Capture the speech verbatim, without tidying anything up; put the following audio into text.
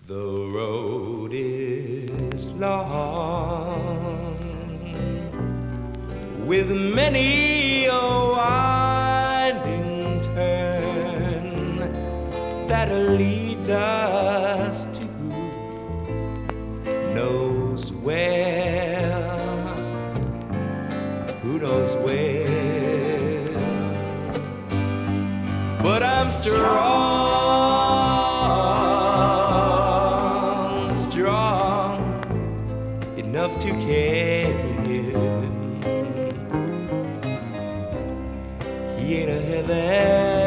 The road is long with many a winding turn that leads us to knows where, who knows where, but I'm strong, strong enough to carry him. He ain't a heaven